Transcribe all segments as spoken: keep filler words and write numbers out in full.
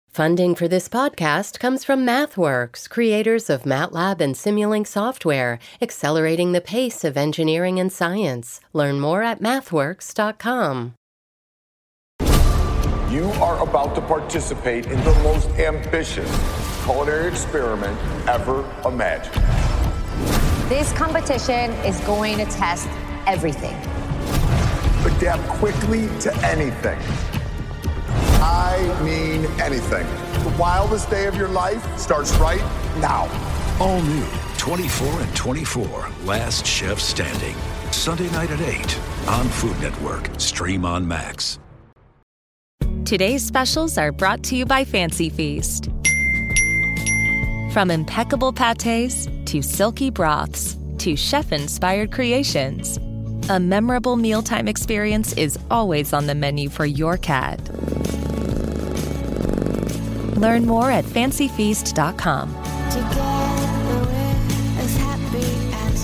Funding for this podcast comes from MathWorks, creators of MATLAB and Simulink software, accelerating the pace of engineering and science. Learn more at mathworks dot com. You are about to participate in the most ambitious culinary experiment ever imagined. This competition is going to test everything. Adapt quickly to anything. I mean anything. The wildest day of your life starts right now. All new twenty-four and twenty-four, Last Chef Standing. Sunday night at eight on Food Network. Stream on Max. Today's specials are brought to you by Fancy Feast. From impeccable pâtés to silky broths to chef-inspired creations, a memorable mealtime experience is always on the menu for your cat. Learn more at fancy feast dot com. Together we're as happy as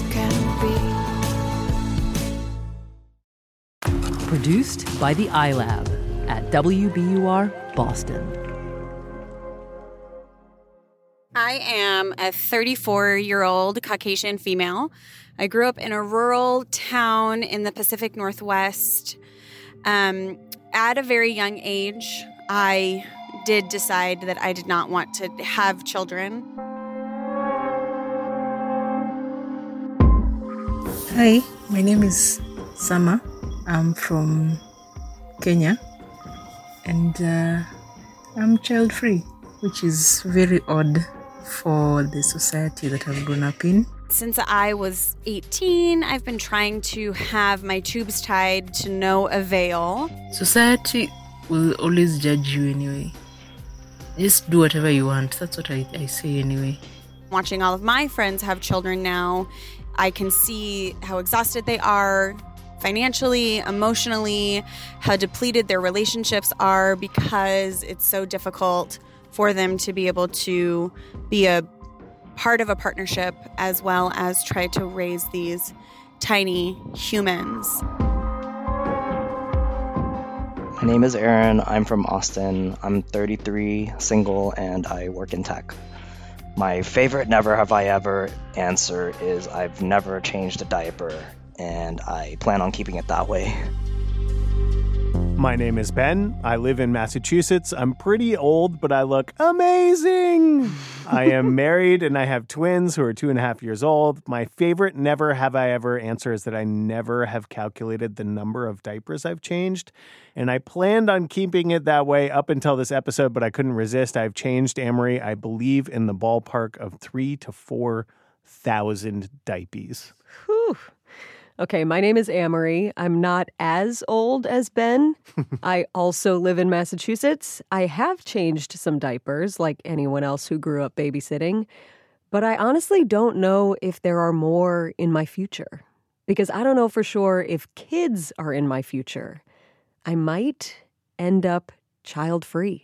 can be. Produced by the iLab at W B U R Boston. I am a thirty-four-year-old Caucasian female. I grew up in a rural town in the Pacific Northwest. Um, at a very young age, I did decide that I did not want to have children. Hi, my name is Sama. I'm from Kenya, and uh, I'm child-free, which is very odd for the society that I've grown up in. Since I was eighteen, I've been trying to have my tubes tied to no avail. Society will always judge you anyway. Just do whatever you want. That's what I, I say anyway. Watching all of my friends have children now, I can see how exhausted they are financially, emotionally, how depleted their relationships are because it's so difficult for them to be able to be a part of a partnership as well as try to raise these tiny humans. My name is Aaron. I'm from Austin. I'm thirty-three, single, and I work in tech. My favorite never have I ever answer is I've never changed a diaper, and I plan on keeping it that way. My name is Ben. I live in Massachusetts. I'm pretty old, but I look amazing. I am married and I have twins who are two and a half years old. My favorite never have I ever answer is that I never have calculated the number of diapers I've changed. And I planned on keeping it that way up until this episode, but I couldn't resist. I've changed, Amory, I believe in the ballpark of three to four thousand diapers. Whew. Okay, my name is Amory. I'm not as old as Ben. I also live in Massachusetts. I have changed some diapers, like anyone else who grew up babysitting. But I honestly don't know if there are more in my future. Because I don't know for sure if kids are in my future. I might end up child-free.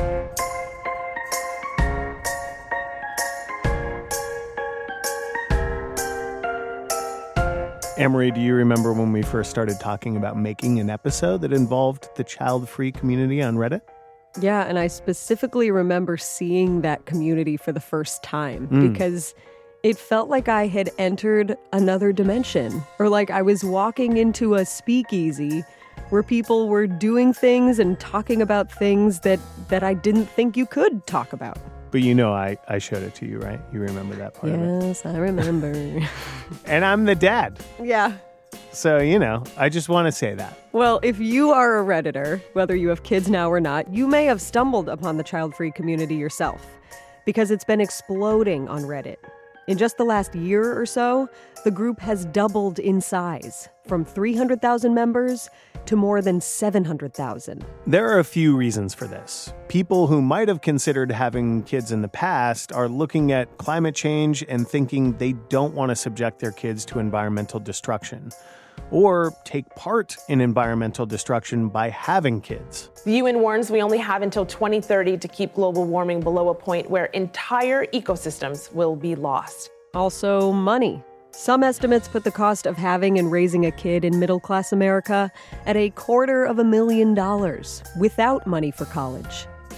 Amory, do you remember when we first started talking about making an episode that involved the child-free community on Reddit? Yeah, and I specifically remember seeing that community for the first time Mm. because it felt like I had entered another dimension, or like I was walking into a speakeasy where people were doing things and talking about things that, that I didn't think you could talk about. But you know I, I showed it to you, right? You remember that part yes, of it. Yes, I remember. And I'm the dad. Yeah. So, you know, I just want to say that. Well, if you are a Redditor, whether you have kids now or not, you may have stumbled upon the child-free community yourself because it's been exploding on Reddit. In just the last year or so, the group has doubled in size, from three hundred thousand members to more than seven hundred thousand. There are a few reasons for this. People who might have considered having kids in the past are looking at climate change and thinking they don't want to subject their kids to environmental destruction, or take part in environmental destruction by having kids. The U N warns we only have until twenty thirty to keep global warming below a point where entire ecosystems will be lost. Also, money. Some estimates put the cost of having and raising a kid in middle-class America at a quarter of a million dollars without money for college.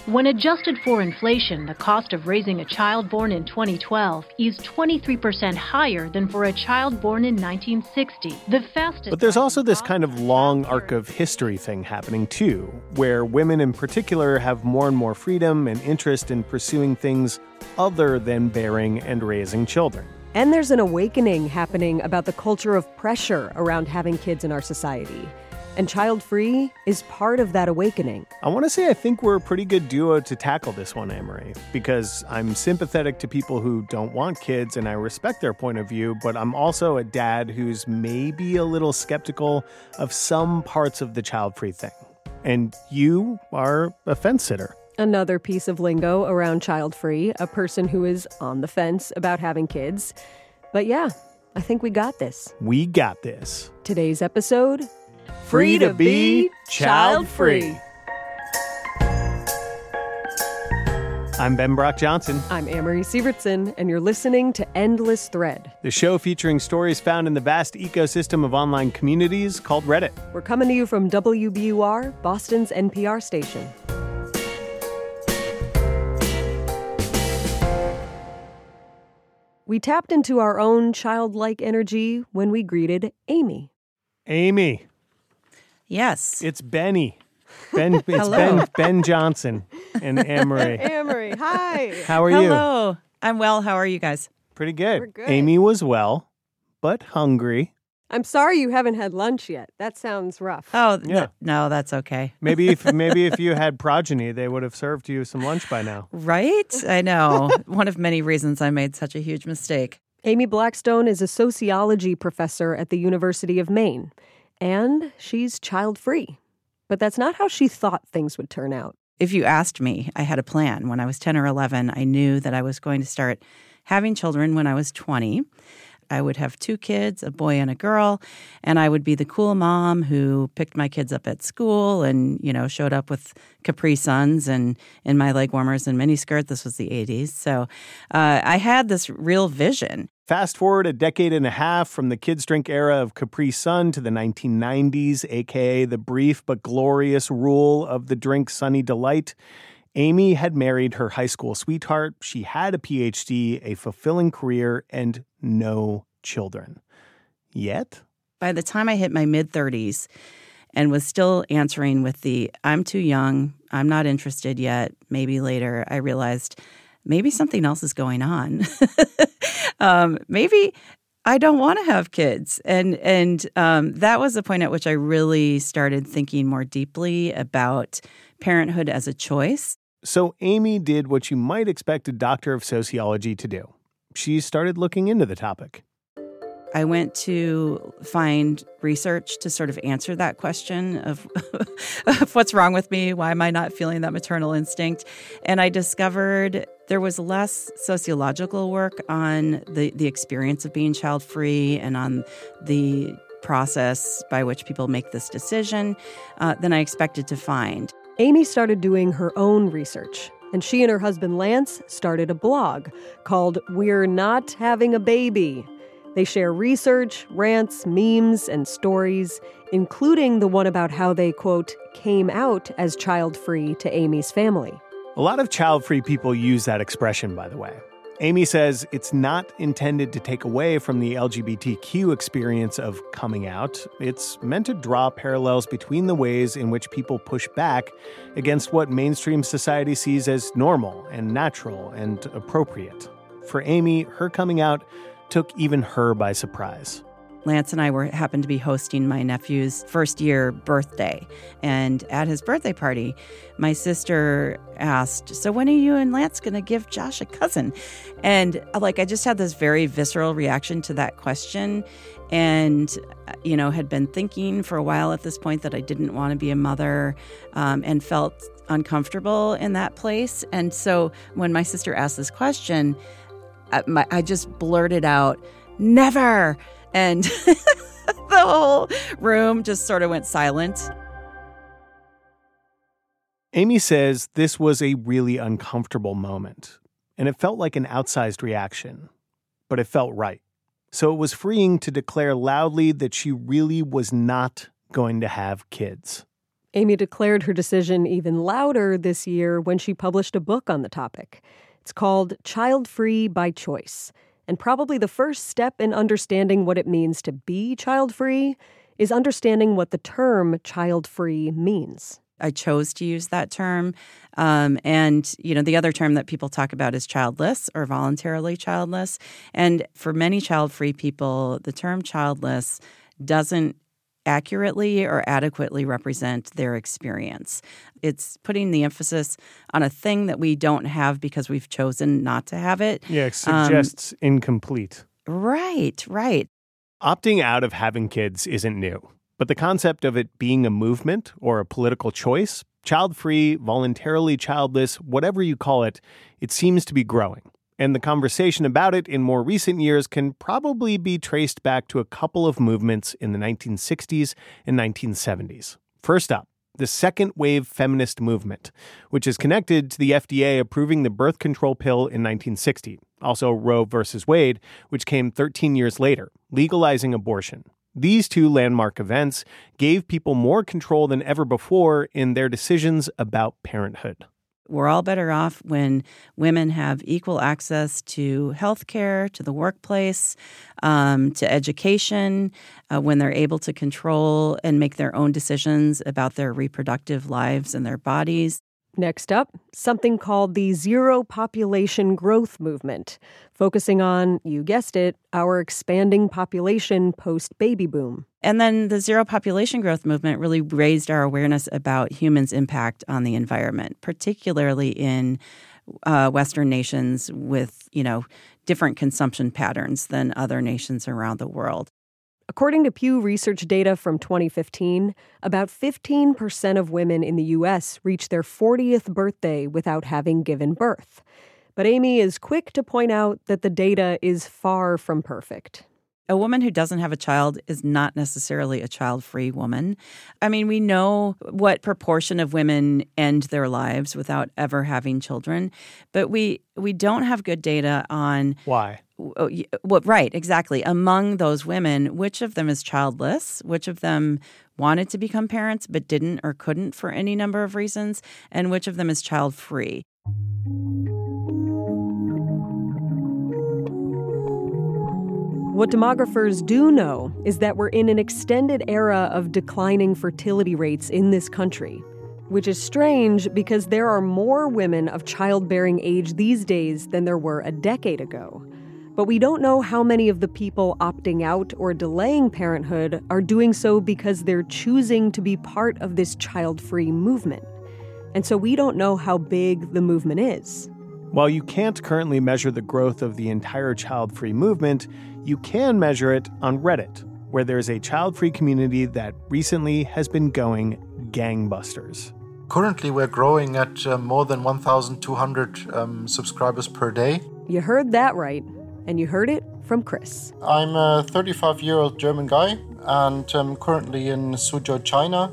When adjusted for inflation, the cost of raising a child born in twenty twelve is twenty-three percent higher than for a child born in nineteen sixty. The fastest. But there's also this kind of long arc of history thing happening too, where women in particular have more and more freedom and interest in pursuing things other than bearing and raising children. And there's an awakening happening about the culture of pressure around having kids in our society. And child-free is part of that awakening. I want to say I think we're a pretty good duo to tackle this one, Amory, because I'm sympathetic to people who don't want kids and I respect their point of view, but I'm also a dad who's maybe a little skeptical of some parts of the child-free thing. And you are a fence sitter. Another piece of lingo around child-free, a person who is on the fence about having kids. But yeah, I think we got this. We got this. Today's episode... Free to be child-free. I'm Ben Brock Johnson. I'm Amory Sievertson, and you're listening to Endless Thread, the show featuring stories found in the vast ecosystem of online communities called Reddit. We're coming to you from W B U R, Boston's N P R station. We tapped into our own childlike energy when we greeted Amy. Amy. Yes. It's Benny. Ben, it's Ben, Ben Johnson and Amory. Amory, hi. How are Hello. you? Hello. I'm well. How are you guys? Pretty good. We're good. Amy was well, but hungry. I'm sorry you haven't had lunch yet. That sounds rough. Oh, Yeah. no, no, that's okay. Maybe if maybe if you had progeny, they would have served you some lunch by now. Right? I know. One of many reasons I made such a huge mistake. Amy Blackstone is a sociology professor at the University of Maine, and she's child-free. But that's not how she thought things would turn out. If you asked me, I had a plan. When I was ten or eleven, I knew that I was going to start having children when I was twenty. I would have two kids, a boy and a girl, and I would be the cool mom who picked my kids up at school and, you know, showed up with Capri Suns and in my leg warmers and miniskirt. This was the eighties. So uh, I had this real vision. Fast forward a decade and a half from the kids' drink era of Capri Sun to the nineteen nineties, a k a the brief but glorious rule of the drink Sunny Delight. Amy had married her high school sweetheart. She had a P H D, a fulfilling career, and no children. Yet, by the time I hit my mid-thirties and was still answering with the, I'm too young, I'm not interested yet, maybe later, I realized maybe something else is going on. um, maybe I don't want to have kids. And, and um, that was the point at which I really started thinking more deeply about parenthood as a choice. So Amy did what you might expect a doctor of sociology to do. She started looking into the topic. I went to find research to sort of answer that question of, of what's wrong with me, why am I not feeling that maternal instinct? And I discovered there was less sociological work on the, the experience of being child-free and on the process by which people make this decision uh, than I expected to find. Amy started doing her own research, and she and her husband Lance started a blog called We're Not Having a Baby. They share research, rants, memes, and stories, including the one about how they, quote, came out as child-free to Amy's family. A lot of child-free people use that expression, by the way. Amy says it's not intended to take away from the L G B T Q experience of coming out. It's meant to draw parallels between the ways in which people push back against what mainstream society sees as normal and natural and appropriate. For Amy, her coming out took even her by surprise. Lance and I were happened to be hosting my nephew's first year birthday. And at his birthday party, my sister asked, so when are you and Lance going to give Josh a cousin? And like, I just had this very visceral reaction to that question. And, you know, had been thinking for a while at this point that I didn't want to be a mother um, and felt uncomfortable in that place. And so when my sister asked this question, I, my, I just blurted out, never. And the whole room just sort of went silent. Amy says this was a really uncomfortable moment, and it felt like an outsized reaction, but it felt right. So it was freeing to declare loudly that she really was not going to have kids. Amy declared her decision even louder this year when she published a book on the topic. It's called Child Free by Choice. And probably the first step in understanding what it means to be child-free is understanding what the term child-free means. I chose to use that term. Um, and, you know, the other term that people talk about is childless or voluntarily childless. And for many child-free people, the term childless doesn't accurately or adequately represent their experience. It's putting the emphasis on a thing that we don't have because we've chosen not to have it. Yeah, it suggests um, incomplete. Right, right. Opting out of having kids isn't new, but the concept of it being a movement or a political choice, child-free, voluntarily childless, whatever you call it, it seems to be growing. And the conversation about it in more recent years can probably be traced back to a couple of movements in the nineteen sixties and nineteen seventies. First up, the second wave feminist movement, which is connected to the F D A approving the birth control pill in nineteen sixty. Also Roe versus Wade, which came thirteen years later, legalizing abortion. These two landmark events gave people more control than ever before in their decisions about parenthood. We're all better off when women have equal access to health care, to the workplace, um, to education, uh, when they're able to control and make their own decisions about their reproductive lives and their bodies. Next up, something called the Zero Population Growth Movement, focusing on, you guessed it, our expanding population post-baby boom. And then the Zero Population Growth Movement really raised our awareness about humans' impact on the environment, particularly in uh, Western nations with, you know, different consumption patterns than other nations around the world. According to Pew Research data from twenty fifteen, about fifteen percent of women in the U S reach their fortieth birthday without having given birth. But Amy is quick to point out that the data is far from perfect. A woman who doesn't have a child is not necessarily a child-free woman. I mean, we know what proportion of women end their lives without ever having children, but we we don't have good data on why. Well, right, exactly. Among those women, which of them is childless, which of them wanted to become parents but didn't or couldn't for any number of reasons, and which of them is child-free. What demographers do know is that we're in an extended era of declining fertility rates in this country, which is strange because there are more women of childbearing age these days than there were a decade ago. But we don't know how many of the people opting out or delaying parenthood are doing so because they're choosing to be part of this child-free movement. And so we don't know how big the movement is. While you can't currently measure the growth of the entire child-free movement, you can measure it on Reddit, where there's a child-free community that recently has been going gangbusters. Currently, we're growing at uh, more than one thousand two hundred um, subscribers per day. You heard that right. And you heard it from Chris. I'm a thirty-five-year-old German guy, and I'm currently in Suzhou, China.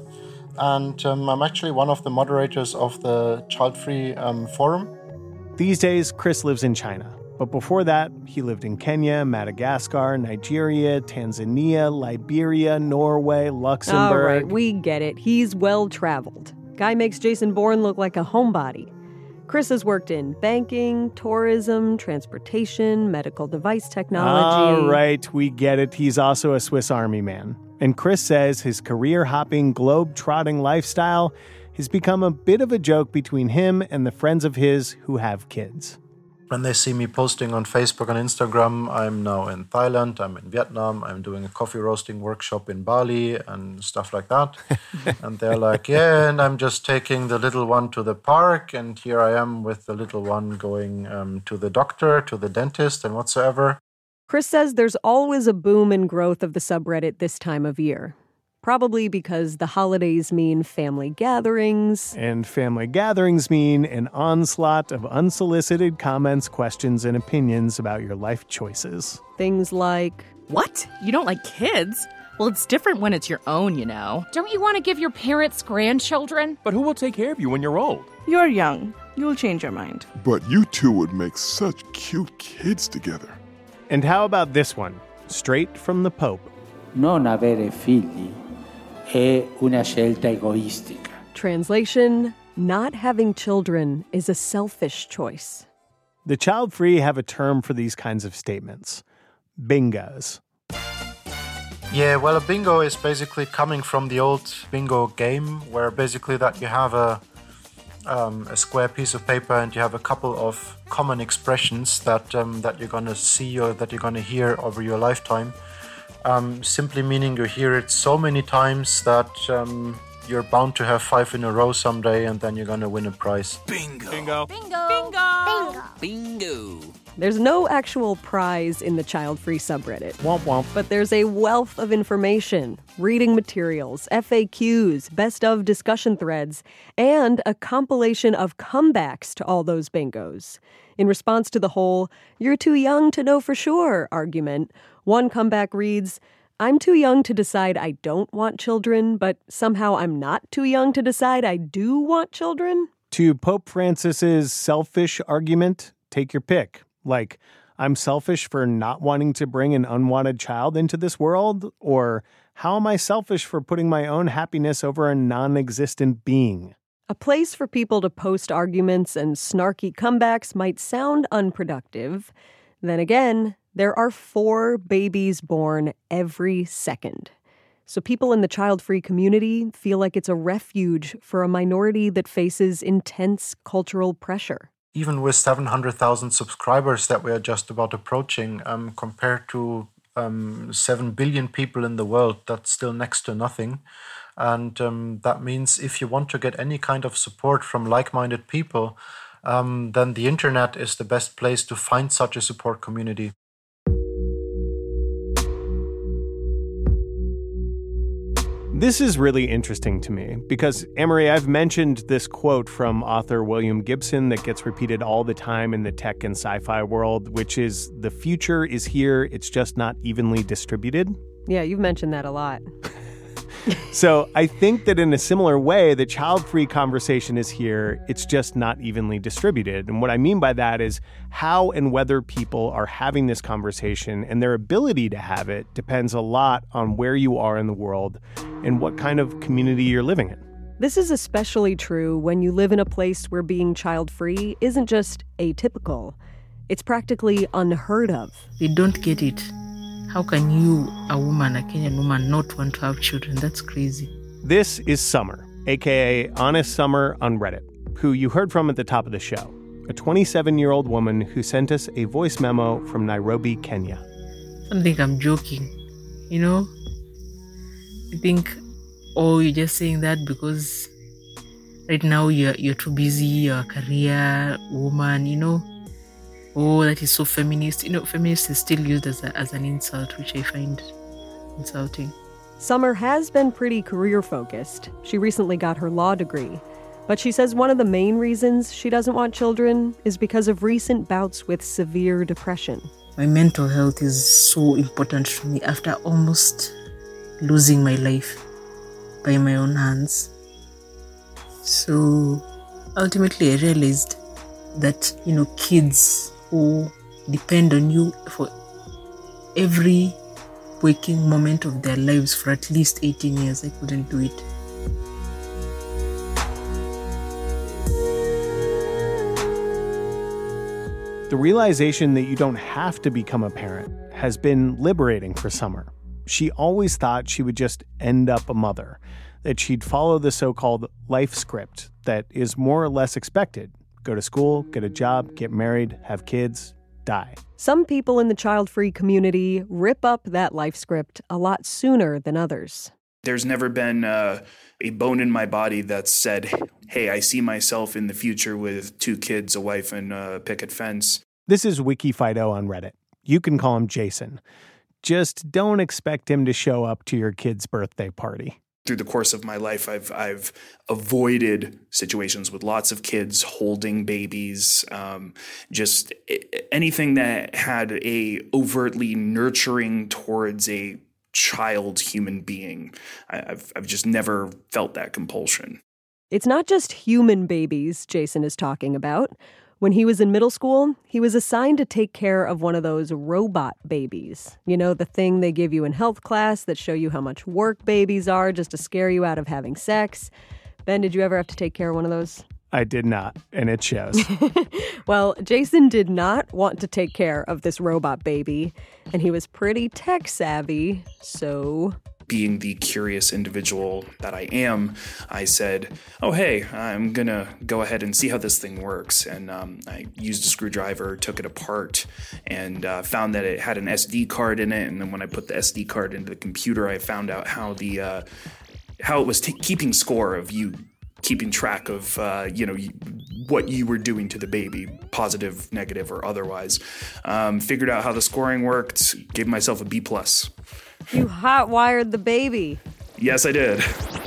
And um, I'm actually one of the moderators of the Child Free um, Forum. These days, Chris lives in China. But before that, he lived in Kenya, Madagascar, Nigeria, Tanzania, Liberia, Norway, Luxembourg. All right, we get it. He's well-traveled. Guy makes Jason Bourne look like a homebody. Chris has worked in banking, tourism, transportation, medical device technology. All right, we get it. He's also a Swiss Army man. And Chris says his career-hopping, globe-trotting lifestyle has become a bit of a joke between him and the friends of his who have kids. When they see me posting on Facebook and Instagram, I'm now in Thailand, I'm in Vietnam, I'm doing a coffee roasting workshop in Bali and stuff like that. And they're like, yeah, and I'm just taking the little one to the park, and here I am with the little one going um, to the doctor, to the dentist, and whatsoever. Chris says there's always a boom in growth of the subreddit this time of year. Probably because the holidays mean family gatherings. And family gatherings mean an onslaught of unsolicited comments, questions, and opinions about your life choices. Things like, what? You don't like kids? Well, it's different when it's your own, you know. Don't you want to give your parents grandchildren? But who will take care of you when you're old? You're young. You'll change your mind. But you two would make such cute kids together. And how about this one? Straight from the Pope. Non avere figli è una scelta egoistica. Translation: not having children is a selfish choice. The child-free have a term for these kinds of statements: bingos. Yeah, well, a bingo is basically coming from the old bingo game, where basically that you have a um, a square piece of paper and you have a couple of common expressions that um, that you're gonna see or that you're gonna hear over your lifetime. Um, simply meaning you hear it so many times that um, you're bound to have five in a row someday, and then you're gonna win a prize. Bingo. Bingo. Bingo. Bingo. Bingo. There's no actual prize in the child-free subreddit. Womp womp. But there's a wealth of information, reading materials, F A Qs, best of discussion threads, and a compilation of comebacks to all those bingos. In response to the whole, "you're too young to know for sure" argument, one comeback reads, "I'm too young to decide I don't want children, but somehow I'm not too young to decide I do want children." To Pope Francis's selfish argument, take your pick. Like, I'm selfish for not wanting to bring an unwanted child into this world? Or how am I selfish for putting my own happiness over a non-existent being? A place for people to post arguments and snarky comebacks might sound unproductive. Then again, there are four babies born every second. So people in the child-free community feel like it's a refuge for a minority that faces intense cultural pressure. Even with seven hundred thousand subscribers that we are just about approaching, um, compared to um, seven billion people in the world, that's still next to nothing. And um, that means if you want to get any kind of support from like-minded people, um, then the internet is the best place to find such a support community. This is really interesting to me because, Amory, I've mentioned this quote from author William Gibson that gets repeated all the time in the tech and sci-fi world, which is, "The future is here, it's just not evenly distributed." Yeah, you've mentioned that a lot. So I think that in a similar way, the child-free conversation is here, it's just not evenly distributed. And what I mean by that is how and whether people are having this conversation and their ability to have it depends a lot on where you are in the world and what kind of community you're living in. This is especially true when you live in a place where being child-free isn't just atypical. It's practically unheard of. They don't get it. How can you, a woman, a Kenyan woman, not want to have children? That's crazy. This is Summer, a k a. Honest Summer on Reddit, who you heard from at the top of the show, a twenty-seven-year-old woman who sent us a voice memo from Nairobi, Kenya. I don't think I'm joking, you know? I think, oh, you're just saying that because right now you're, you're too busy, you're a career woman, you know? Oh, that is so feminist. You know, feminist is still used as a, as an insult, which I find insulting. Summer has been pretty career-focused. She recently got her law degree. But she says one of the main reasons she doesn't want children is because of recent bouts with severe depression. My mental health is so important to me after almost losing my life by my own hands. So ultimately I realized that, you know, kids who depend on you for every waking moment of their lives for at least eighteen years, I couldn't do it. The realization that you don't have to become a parent has been liberating for Summer. She always thought she would just end up a mother, that she'd follow the so-called life script that is more or less expected. Go to school, get a job, get married, have kids, die. Some people in the child-free community rip up that life script a lot sooner than others. There's never been uh, a bone in my body that said, hey, I see myself in the future with two kids, a wife, and a picket fence. This is WikiFido on Reddit. You can call him Jason. Just don't expect him to show up to your kid's birthday party. Through the course of my life, I've I've avoided situations with lots of kids holding babies, um, just anything that had a overtly nurturing towards a child human being. I've I've just never felt that compulsion. It's not just human babies Jason is talking about. When he was in middle school, he was assigned to take care of one of those robot babies. You know, the thing they give you in health class that show you how much work babies are just to scare you out of having sex. Ben, did you ever have to take care of one of those? I did not, and it shows. Well, Jason did not want to take care of this robot baby, and he was pretty tech savvy, so... Being the curious individual that I am, I said, oh, hey, I'm going to go ahead and see how this thing works. And um, I used a screwdriver, took it apart, and uh, found that it had an S D card in it. And then when I put the S D card into the computer, I found out how the uh, how it was t- keeping score of you keeping track of, uh, you know, what you were doing to the baby, positive, negative, or otherwise. Um, figured out how the scoring worked, gave myself a B plus. You hot-wired the baby. Yes, I did.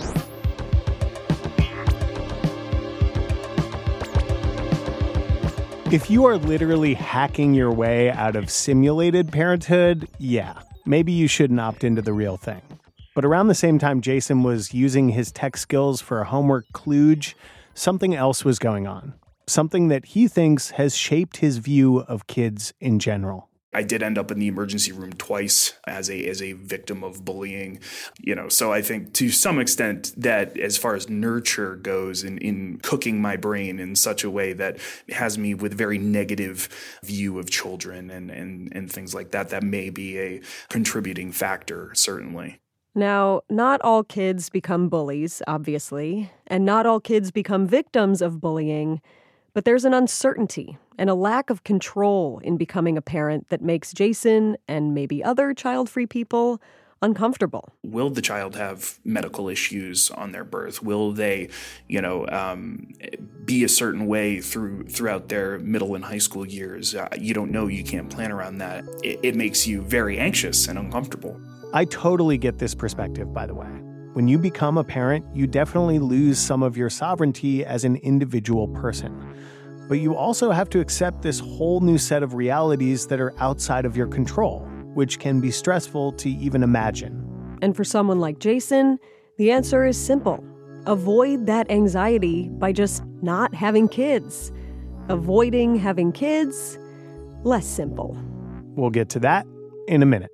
If you are literally hacking your way out of simulated parenthood, yeah, maybe you shouldn't opt into the real thing. But around the same time Jason was using his tech skills for a homework kludge, something else was going on. Something that he thinks has shaped his view of kids in general. I did end up in the emergency room twice as a as a victim of bullying, you know, so I think to some extent that as far as nurture goes in, in cooking my brain in such a way that has me with very negative view of children and, and, and things like that, that may be a contributing factor, certainly. Now, not all kids become bullies, obviously, and not all kids become victims of bullying, but there's an uncertainty and a lack of control in becoming a parent that makes Jason and maybe other child-free people uncomfortable. Will the child have medical issues on their birth? Will they, you know, um, be a certain way through throughout their middle and high school years? Uh, you don't know. You can't plan around that. It, it makes you very anxious and uncomfortable. I totally get this perspective, by the way. When you become a parent, you definitely lose some of your sovereignty as an individual person. But you also have to accept this whole new set of realities that are outside of your control, which can be stressful to even imagine. And for someone like Jason, the answer is simple. Avoid that anxiety by just not having kids. Avoiding having kids, less simple. We'll get to that in a minute.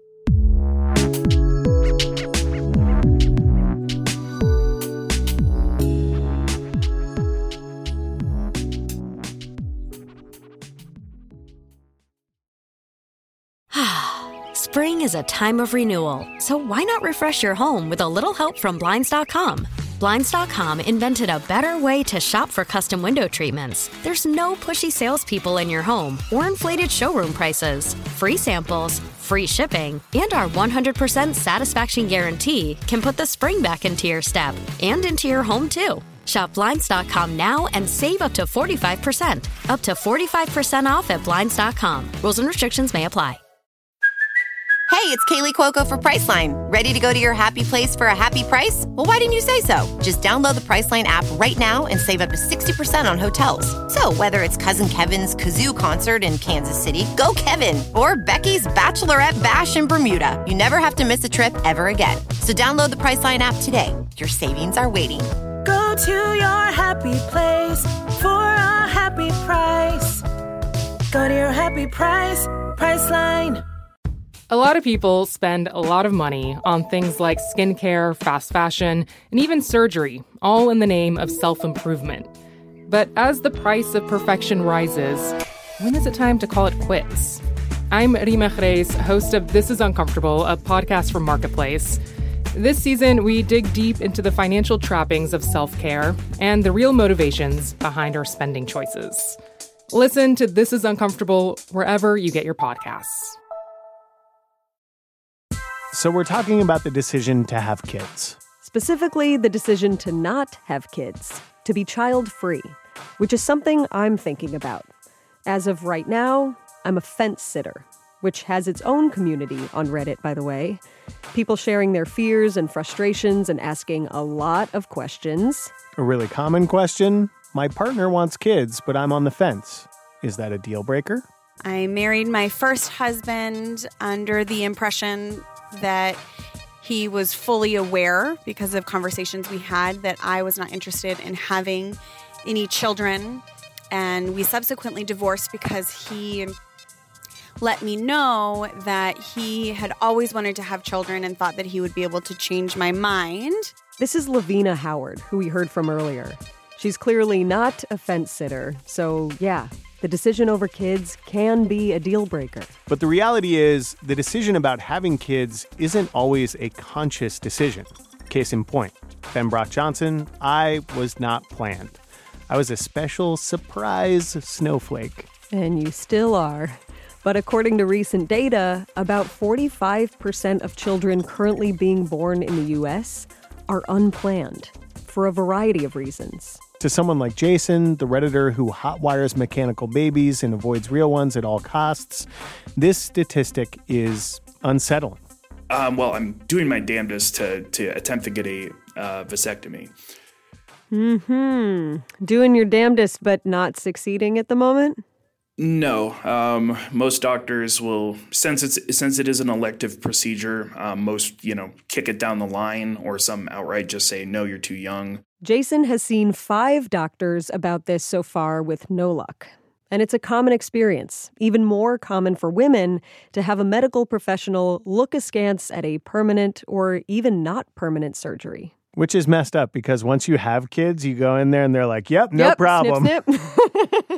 Spring is a time of renewal, so why not refresh your home with a little help from Blinds dot com? Blinds dot com invented a better way to shop for custom window treatments. There's no pushy salespeople in your home or inflated showroom prices. Free samples, free shipping, and our one hundred percent satisfaction guarantee can put the spring back into your step and into your home, too. Shop Blinds dot com now and save up to forty-five percent. Up to forty-five percent off at Blinds dot com. Rules and restrictions may apply. Hey, it's Kaylee Cuoco for Priceline. Ready to go to your happy place for a happy price? Well, why didn't you say so? Just download the Priceline app right now and save up to sixty percent on hotels. So whether it's Cousin Kevin's Kazoo Concert in Kansas City, go Kevin, or Becky's Bachelorette Bash in Bermuda, you never have to miss a trip ever again. So download the Priceline app today. Your savings are waiting. Go to your happy place for a happy price. Go to your happy price, Priceline. A lot of people spend a lot of money on things like skincare, fast fashion, and even surgery, all in the name of self-improvement. But as the price of perfection rises, when is it time to call it quits? I'm Rima Jerez, host of This Is Uncomfortable, a podcast from Marketplace. This season, we dig deep into the financial trappings of self-care and the real motivations behind our spending choices. Listen to This Is Uncomfortable wherever you get your podcasts. So we're talking about the decision to have kids. Specifically, the decision to not have kids, to be child-free, which is something I'm thinking about. As of right now, I'm a fence sitter, which has its own community on Reddit, by the way. People sharing their fears and frustrations and asking a lot of questions. A really common question: my partner wants kids, but I'm on the fence. Is that a deal breaker? I married my first husband under the impression that he was fully aware, because of conversations we had, that I was not interested in having any children. And we subsequently divorced because he let me know that he had always wanted to have children and thought that he would be able to change my mind. This is Lavina Howard, who we heard from earlier. She's clearly not a fence sitter, so yeah, the decision over kids can be a deal breaker. But the reality is, the decision about having kids isn't always a conscious decision. Case in point, Ben Brock Johnson, I was not planned. I was a special surprise snowflake. And you still are. But according to recent data, about forty-five percent of children currently being born in the U S are unplanned for a variety of reasons. To someone like Jason, the Redditor who hotwires mechanical babies and avoids real ones at all costs, this statistic is unsettling. Um, well, I'm doing my damnedest to, to attempt to get a uh, vasectomy. Mm-hmm. Doing your damnedest, but not succeeding at the moment? No. Um, most doctors will, since it's since it is an elective procedure, um, most, you know, kick it down the line, or some outright just say, no, you're too young. Jason has seen five doctors about this so far with no luck. And it's a common experience, even more common for women, to have a medical professional look askance at a permanent or even not permanent surgery. Which is messed up, because once you have kids, you go in there and they're like, yep, no yep, problem. Snip, snip.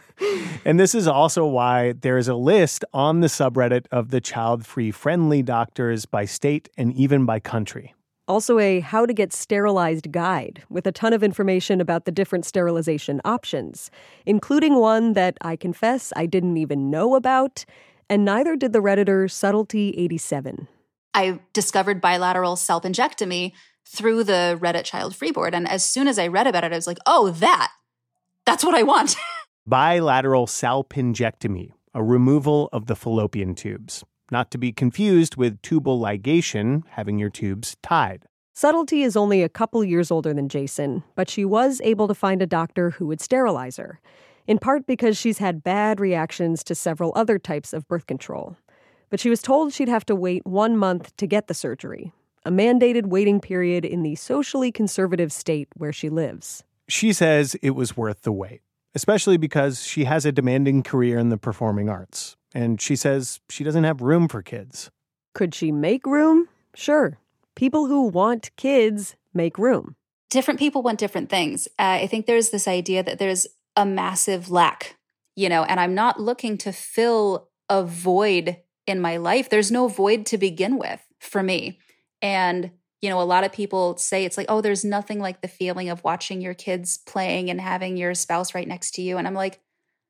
And this is also why there is a list on the subreddit of the child-free friendly doctors by state and even by country. Also a how to get sterilized guide with a ton of information about the different sterilization options, including one that I confess I didn't even know about, and neither did the Redditor Subtlety eighty-seven. I discovered bilateral self-injectomy through the Reddit Child Free Board, and as soon as I read about it, I was like, oh, that, that's what I want. Bilateral salpingectomy, a removal of the fallopian tubes. Not to be confused with tubal ligation, having your tubes tied. Subtlety is only a couple years older than Jason, but she was able to find a doctor who would sterilize her, in part because she's had bad reactions to several other types of birth control. But she was told she'd have to wait one month to get the surgery, a mandated waiting period in the socially conservative state where she lives. She says it was worth the wait, especially because she has a demanding career in the performing arts. And she says she doesn't have room for kids. Could she make room? Sure. People who want kids make room. Different people want different things. Uh, I think there's this idea that there's a massive lack, you know, and I'm not looking to fill a void in my life. There's no void to begin with for me. And, you know, a lot of people say it's like, oh, there's nothing like the feeling of watching your kids playing and having your spouse right next to you. And I'm like,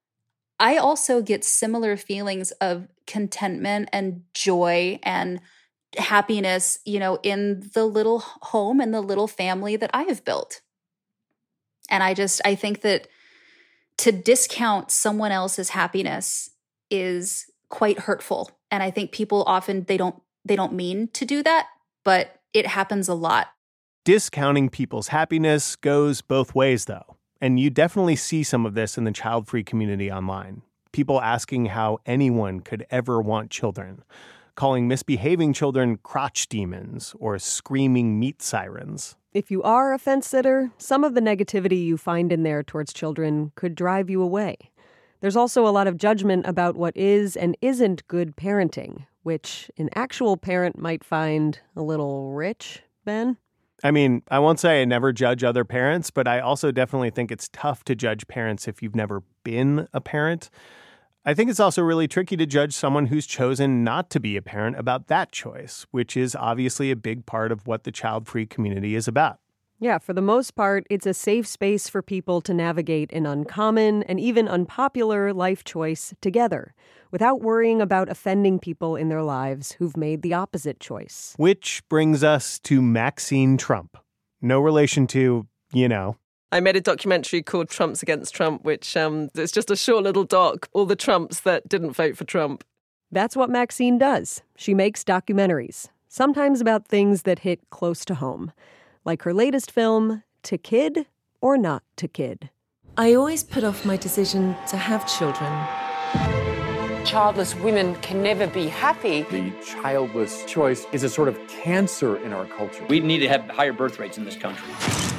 I also get similar feelings of contentment and joy and happiness, you know, in the little home and the little family that I have built. And I just, I think that to discount someone else's happiness is quite hurtful. And I think people often, they don't, they don't mean to do that, but it happens a lot. Discounting people's happiness goes both ways, though. And you definitely see some of this in the child-free community online. People asking how anyone could ever want children, calling misbehaving children crotch demons or screaming meat sirens. If you are a fence sitter, some of the negativity you find in there towards children could drive you away. There's also a lot of judgment about what is and isn't good parenting, which an actual parent might find a little rich, Ben. I mean, I won't say I never judge other parents, but I also definitely think it's tough to judge parents if you've never been a parent. I think it's also really tricky to judge someone who's chosen not to be a parent about that choice, which is obviously a big part of what the child-free community is about. Yeah, for the most part, it's a safe space for people to navigate an uncommon and even unpopular life choice together, without worrying about offending people in their lives who've made the opposite choice. Which brings us to Maxine Trump. No relation to, you know. I made a documentary called Trumps Against Trump, which um, it's just a short little doc, all the Trumps that didn't vote for Trump. That's what Maxine does. She makes documentaries, sometimes about things that hit close to home, like her latest film, To Kid or Not to Kid. I always put off my decision to have children. Childless women can never be happy. The childless choice is a sort of cancer in our culture. We need to have higher birth rates in this country.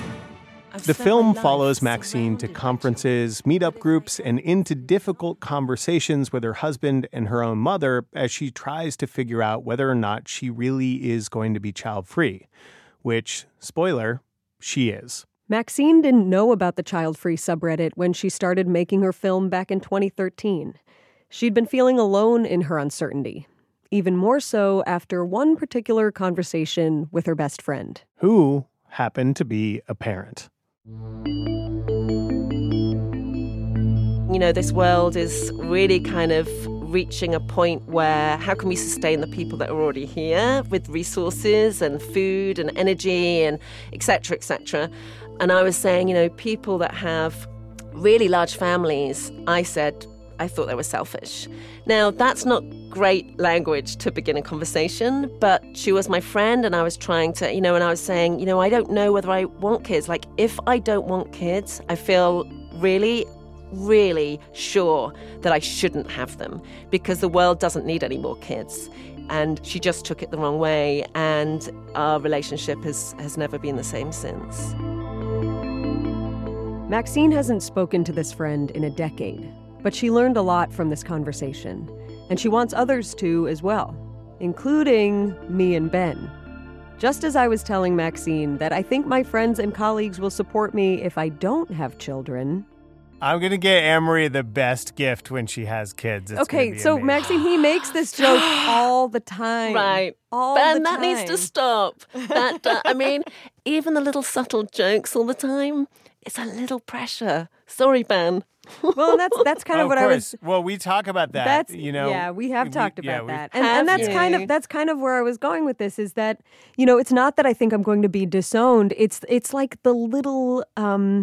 The film follows Maxine to conferences, meetup groups, and into difficult conversations with her husband and her own mother as she tries to figure out whether or not she really is going to be child-free, which, spoiler, she is. Maxine didn't know about the child-free subreddit when she started making her film back in twenty thirteen. She'd been feeling alone in her uncertainty, even more so after one particular conversation with her best friend, who happened to be a parent. You know, this world is really kind of reaching a point where how can we sustain the people that are already here with resources and food and energy and et cetera, et cetera. And I was saying, you know, people that have really large families, I said, I thought they were selfish. Now, that's not great language to begin a conversation, but she was my friend and I was trying to, you know, and I was saying, you know, I don't know whether I want kids. Like, if I don't want kids, I feel really really sure that I shouldn't have them because the world doesn't need any more kids. And she just took it the wrong way, and our relationship has, has never been the same since. Maxine hasn't spoken to this friend in a decade, but she learned a lot from this conversation, and she wants others to as well, including me and Ben. Just as I was telling Maxine that I think my friends and colleagues will support me if I don't have children, I'm going to get Amory the best gift when she has kids. It's okay, so amazing. Maxine, he makes this joke all the time. Right. All Ben, the that time. needs to stop. That uh, I mean, even the little subtle jokes all the time, it's a little pressure. Sorry, Ben. Well, that's that's kind of, of what course. I was. Well, we talk about that. That's you know. Yeah, we have we, talked yeah, about we, that, and, and that's you? kind of that's kind of where I was going with this. Is that, you know, it's not that I think I'm going to be disowned. It's it's like the little um,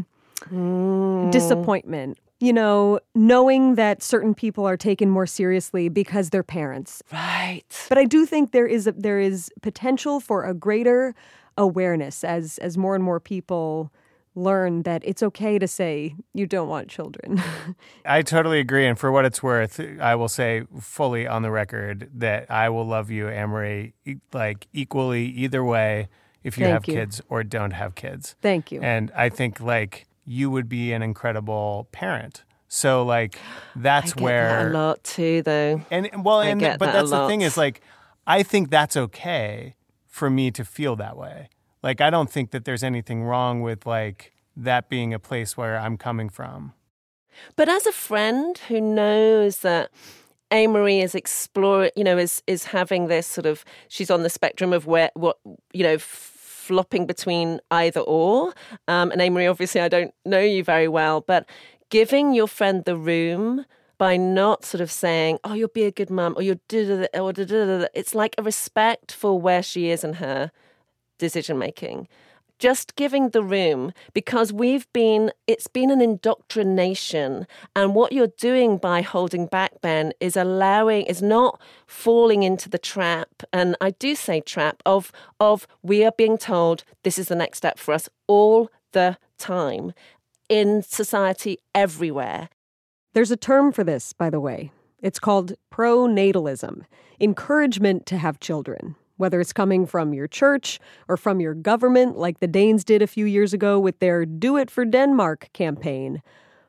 mm. disappointment. You know, knowing that certain people are taken more seriously because they're parents. Right. But I do think there is a, there is potential for a greater awareness as as more and more people learn that it's okay to say you don't want children. I totally agree. And for what it's worth, I will say fully on the record that I will love you, Amory, like equally either way if you Thank have you. kids or don't have kids. Thank you. And I think like you would be an incredible parent. So like that's I get where that a lot too, though. And well, I and get but that a that's the lot. thing is like I think that's okay for me to feel that way. Like I don't think that there's anything wrong with like that being a place where I'm coming from. But as a friend who knows that Amory is exploring, you know, is is having this sort of, she's on the spectrum of where, what, you know, f- flopping between either or. Um, and Amory, obviously, I don't know you very well, but giving your friend the room by not sort of saying, oh, you'll be a good mum, or you're da da or da da. It's like a respect for where she is in her decision making. Just giving the room, because we've been, it's been an indoctrination. And what you're doing by holding back, Ben, is allowing, is not falling into the trap. And I do say trap of, of we are being told this is the next step for us all the time in society everywhere. There's a term for this, by the way. It's called pronatalism, encouragement to have children. Whether it's coming from your church or from your government, like the Danes did a few years ago with their Do It for Denmark campaign,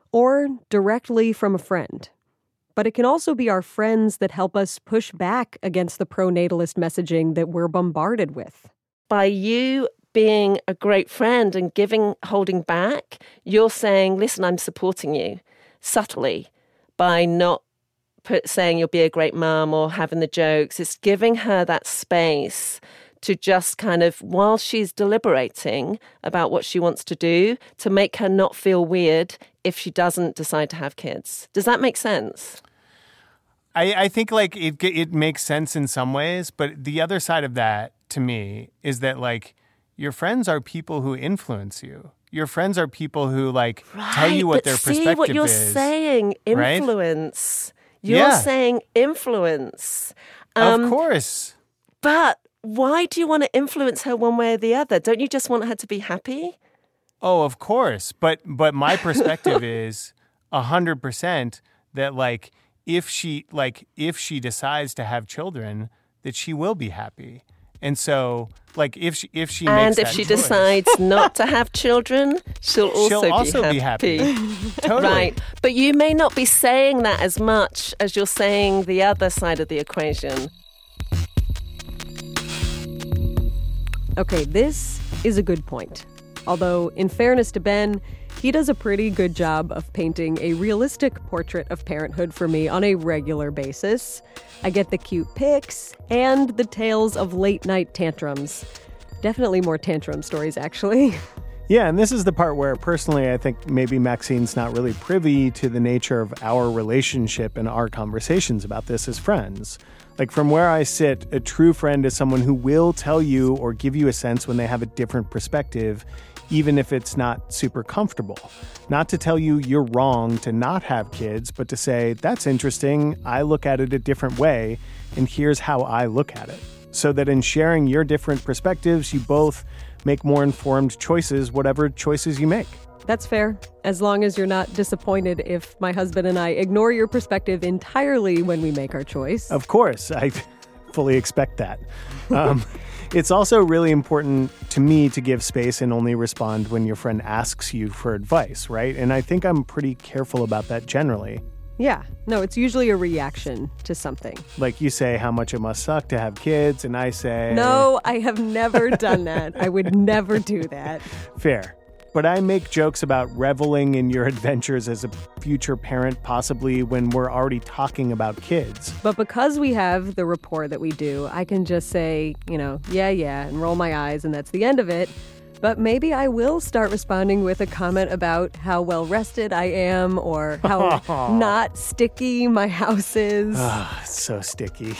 or directly from a friend. But it can also be our friends that help us push back against the pronatalist messaging that we're bombarded with. By you being a great friend and giving, holding back, you're saying, listen, I'm supporting you subtly by not Put, saying you'll be a great mum or having the jokes. It's giving her that space to just kind of, while she's deliberating about what she wants to do, to make her not feel weird if she doesn't decide to have kids. Does that make sense? I, I think like it it makes sense in some ways, but the other side of that to me is that like your friends are people who influence you. Your friends are people who like right, tell you what but their see perspective what you're is. saying, influence. Right? You're yeah. saying influence. Um, of course. But why do you want to influence her one way or the other? Don't you just want her to be happy? Oh, of course. But but my perspective is a hundred percent that like if she like if she decides to have children, that she will be happy. And so, like, if she if she and makes if that she choice, decides not to have children, she'll also, she'll also be happy. Be happy. Totally. Right. But you may not be saying that as much as you're saying the other side of the equation. Okay, this is a good point. Although, in fairness to Ben, he does a pretty good job of painting a realistic portrait of parenthood for me on a regular basis. I get the cute pics and the tales of late-night tantrums. Definitely more tantrum stories, actually. Yeah, and this is the part where, personally, I think maybe Maxine's not really privy to the nature of our relationship and our conversations about this as friends. Like, from where I sit, a true friend is someone who will tell you or give you a sense when they have a different perspective, even if it's not super comfortable. Not to tell you you're wrong to not have kids, but to say, that's interesting, I look at it a different way, and here's how I look at it. So that in sharing your different perspectives, you both make more informed choices, whatever choices you make. That's fair, as long as you're not disappointed if my husband and I ignore your perspective entirely when we make our choice. Of course, I fully expect that. Um, it's also really important to me to give space and only respond when your friend asks you for advice, right? And I think I'm pretty careful about that generally. Yeah, no, it's usually a reaction to something. Like you say how much it must suck to have kids, and I say... No, I have never done that. I would never do that. Fair. But I make jokes about reveling in your adventures as a future parent, possibly when we're already talking about kids. But because we have the rapport that we do, I can just say, you know, yeah, yeah, and roll my eyes, and that's the end of it. But maybe I will start responding with a comment about how well rested I am or how not sticky my house is. Oh, it's so sticky.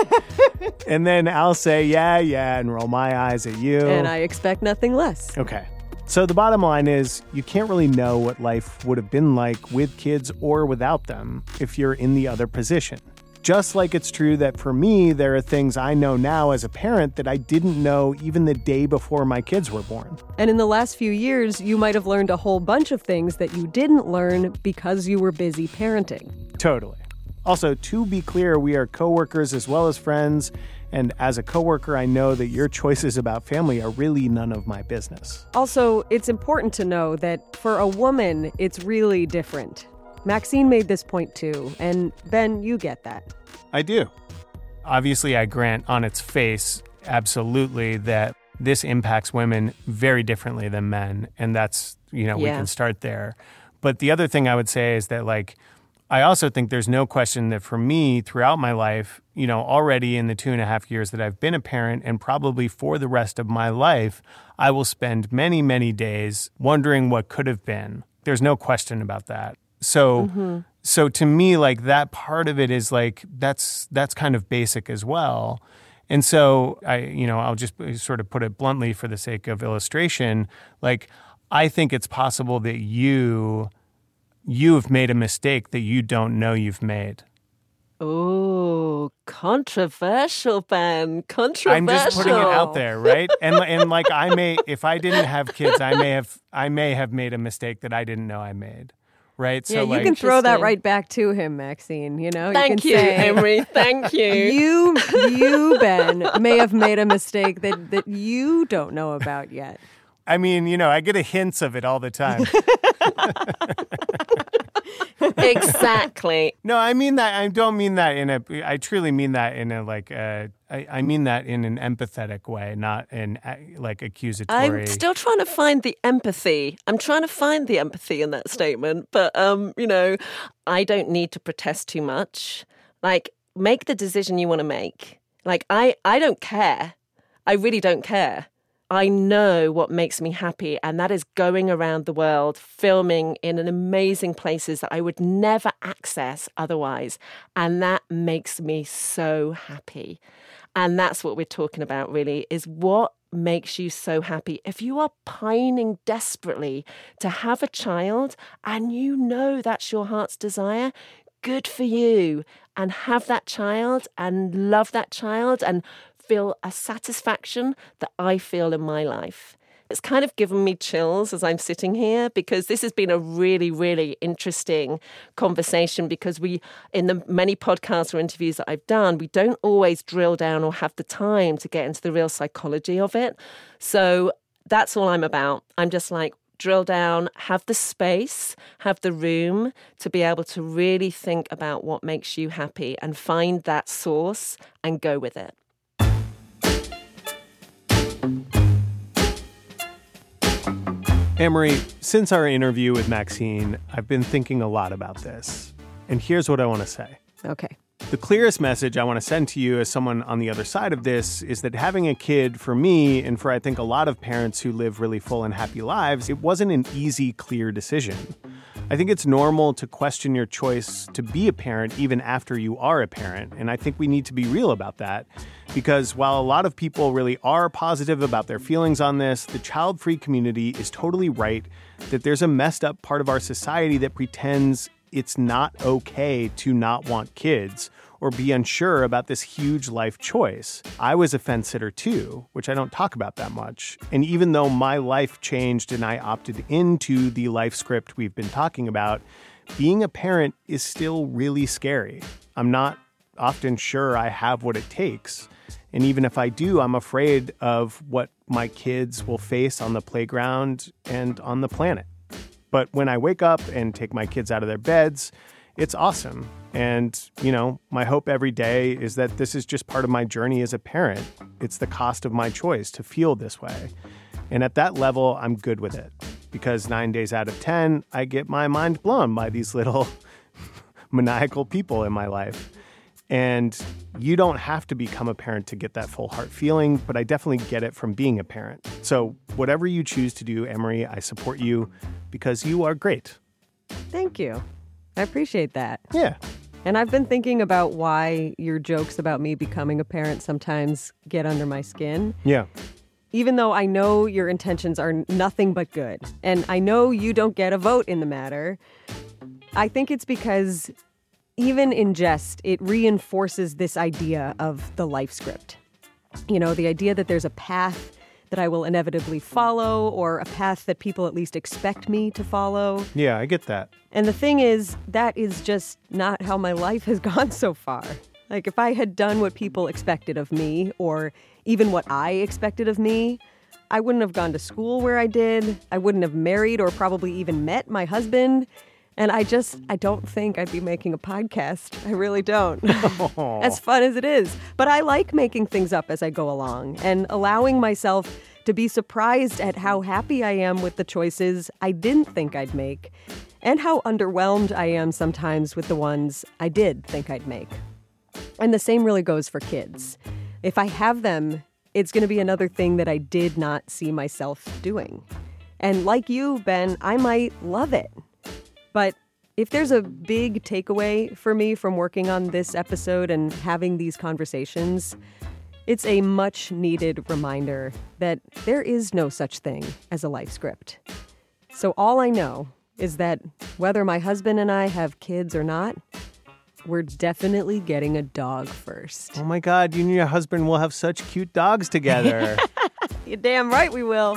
And then I'll say, yeah, yeah, and roll my eyes at you. And I expect nothing less. Okay. So the bottom line is you can't really know what life would have been like with kids or without them if you're in the other position. Just like it's true that for me, there are things I know now as a parent that I didn't know even the day before my kids were born. And in the last few years, you might have learned a whole bunch of things that you didn't learn because you were busy parenting. Totally. Also, to be clear, we are coworkers as well as friends. And as a coworker, I know that your choices about family are really none of my business. Also, it's important to know that for a woman, it's really different. Maxine made this point too, and Ben, you get that. I do. Obviously, I grant on its face, absolutely, that this impacts women very differently than men, and that's, you know, Yeah. we can start there. But the other thing I would say is that, like, I also think there's no question that for me, throughout my life, you know, already in the two and a half years that I've been a parent, and probably for the rest of my life, I will spend many, many days wondering what could have been. There's no question about that. So, Mm-hmm. so to me, like, that part of it is like, that's, that's kind of basic as well. And so I, you know, I'll just sort of put it bluntly for the sake of illustration. Like, I think it's possible that you, you've made a mistake that you don't know you've made. Oh, controversial, Ben. Controversial. I'm just putting it out there, right? And and like I may, if I didn't have kids, I may have, I may have made a mistake that I didn't know I made. Right? Yeah, so you like, can throw that right back to him, Maxine, you know? Thank you, you, can say, Emery. Thank you. You, you, Ben, may have made a mistake that, that you don't know about yet. I mean, you know, I get a hints of it all the time. Exactly. No, I mean that. I don't mean that in a. I truly mean that in a like. A, I, I mean that in an empathetic way, not in uh, like accusatory. I'm still trying to find the empathy. I'm trying to find the empathy in that statement, but um, you know, I don't need to protest too much. Like, make the decision you want to make. Like, I, I don't care. I really don't care. I know what makes me happy, and that is going around the world, filming in an amazing places that I would never access otherwise. And that makes me so happy. And that's what we're talking about, really, is what makes you so happy. If you are pining desperately to have a child and you know that's your heart's desire, good for you. And have that child and love that child and feel a satisfaction that I feel in my life. It's kind of given me chills as I'm sitting here, because this has been a really, really interesting conversation, because we, in the many podcasts or interviews that I've done, we don't always drill down or have the time to get into the real psychology of it. So that's all I'm about. I'm just like, drill down, have the space, have the room to be able to really think about what makes you happy and find that source and go with it. Anne-Marie, since our interview with Maxine, I've been thinking a lot about this. And here's what I want to say. Okay. The clearest message I want to send to you as someone on the other side of this is that having a kid for me, and for I think a lot of parents who live really full and happy lives, it wasn't an easy, clear decision. I think it's normal to question your choice to be a parent even after you are a parent, and I think we need to be real about that. Because while a lot of people really are positive about their feelings on this, the child-free community is totally right that there's a messed up part of our society that pretends it's not okay to not want kids or be unsure about this huge life choice. I was a fence sitter too, which I don't talk about that much. And even though my life changed and I opted into the life script we've been talking about, being a parent is still really scary. I'm not often sure I have what it takes. And even if I do, I'm afraid of what my kids will face on the playground and on the planet. But when I wake up and take my kids out of their beds, it's awesome. And, you know, my hope every day is that this is just part of my journey as a parent. It's the cost of my choice to feel this way. And at that level, I'm good with it. Because nine days out of ten, I get my mind blown by these little maniacal people in my life. And you don't have to become a parent to get that full heart feeling, but I definitely get it from being a parent. So whatever you choose to do, Anne-Marie, I support you because you are great. Thank you. I appreciate that. Yeah. And I've been thinking about why your jokes about me becoming a parent sometimes get under my skin. Yeah. Even though I know your intentions are nothing but good, and I know you don't get a vote in the matter, I think it's because even in jest, it reinforces this idea of the life script. You know, the idea that there's a path that I will inevitably follow, or a path that people at least expect me to follow. Yeah, I get that. And the thing is, that is just not how my life has gone so far. Like, if I had done what people expected of me, or even what I expected of me, I wouldn't have gone to school where I did. I wouldn't have married or probably even met my husband. And I just, I don't think I'd be making a podcast. I really don't. As fun as it is. But I like making things up as I go along and allowing myself to be surprised at how happy I am with the choices I didn't think I'd make and how underwhelmed I am sometimes with the ones I did think I'd make. And the same really goes for kids. If I have them, it's going to be another thing that I did not see myself doing. And like you, Ben, I might love it. But if there's a big takeaway for me from working on this episode and having these conversations, it's a much needed reminder that there is no such thing as a life script. So all I know is that whether my husband and I have kids or not, we're definitely getting a dog first. Oh my God, you and your husband will have such cute dogs together. You're damn right we will.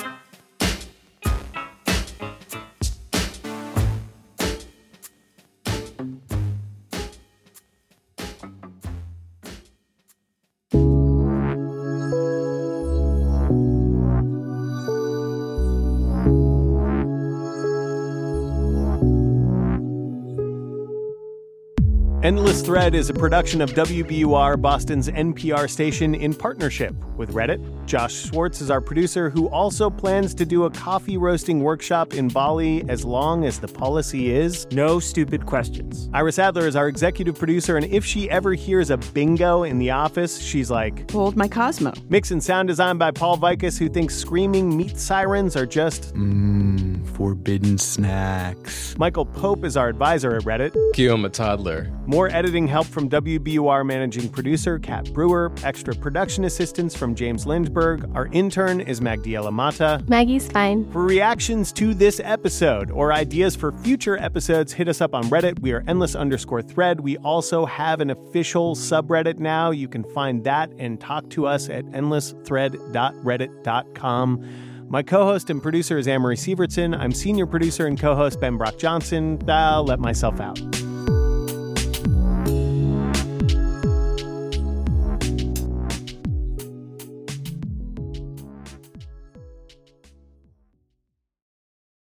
Endless Thread is a production of W B U R, Boston's N P R station, in partnership with Reddit. Josh Schwartz is our producer, who also plans to do a coffee roasting workshop in Bali as long as the policy is no stupid questions. Iris Adler is our executive producer, and if she ever hears a bingo in the office, she's like, hold my Cosmo. Mix and sound design by Paul Vikas, who thinks screaming meat sirens are just mmm, forbidden snacks. Michael Pope is our advisor at Reddit. Guillaume Toddler. More editing help from W B U R managing producer Kat Brewer, extra production assistance from James Lindbergh. Our intern is Magdiela Mata. Maggie's fine. For reactions to this episode or ideas for future episodes, hit us up on Reddit. We are endless underscore thread. We also have an official subreddit now. You can find that and talk to us at endless thread dot reddit dot com. My co-host and producer is Anne-Marie Sievertson. I'm senior producer and co-host Ben Brock Johnson. I'll let myself out.